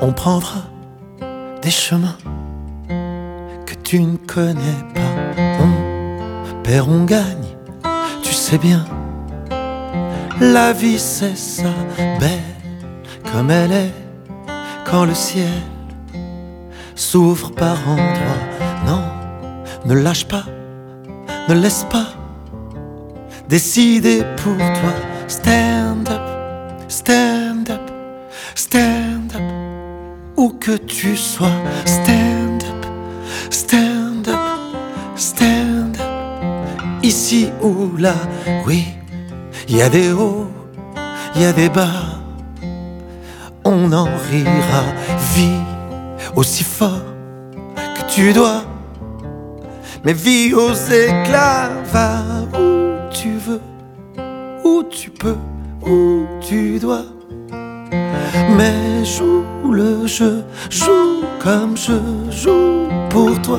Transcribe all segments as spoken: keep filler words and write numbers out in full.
On prendra des chemins que tu ne connais pas. On perd, on gagne, tu sais bien. La vie c'est ça, belle comme elle est. Quand le ciel s'ouvre par endroits, non, ne lâche pas, ne laisse pas décider pour toi. Stand up, stand up, stand up, où que tu sois. Stand up, stand up, stand up, ici ou là. Oui, il y a des hauts, il y a des bas, on en rira. Vis aussi fort que tu dois, mais vis aux éclats. Va où tu veux, où tu peux, où tu dois. Mais joue le jeu, joue comme je joue pour toi.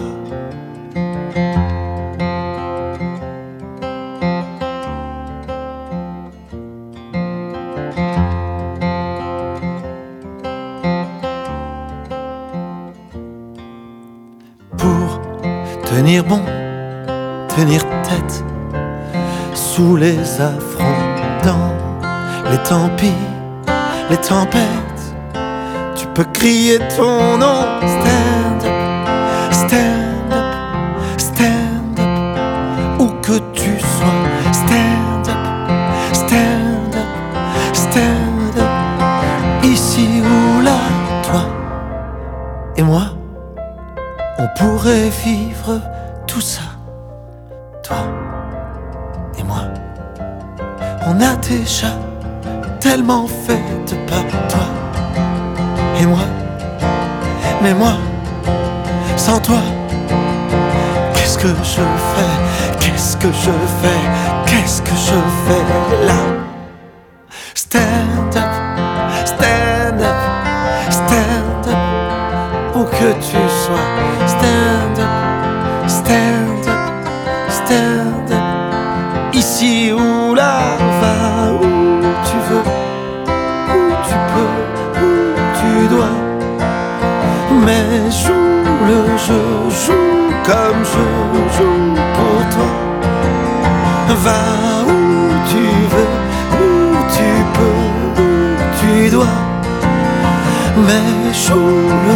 Pour tenir bon, tenir tête sous les affronts, dans les temps pis, les tempêtes, tu peux crier ton nom. Stand up, stand up, stand up, où que tu sois. Stand up, stand up, stand up, ici ou là. Toi et moi, on pourrait vivre tout ça. Toi et moi, on a déjà tellement fait de pas. Toi et moi, mais moi, sans toi, qu'est-ce que je fais? Qu'est-ce que je fais? Qu'est-ce que je fais là? Stand up, stand up, stand up, où que tu sois. Stand up, stand up, stand up, ici ou là. Va où tu veux, où tu peux, où tu dois. Mais joue le jeu, joue comme je joue pour toi. Va où tu veux, où tu peux, où tu dois. Mais joue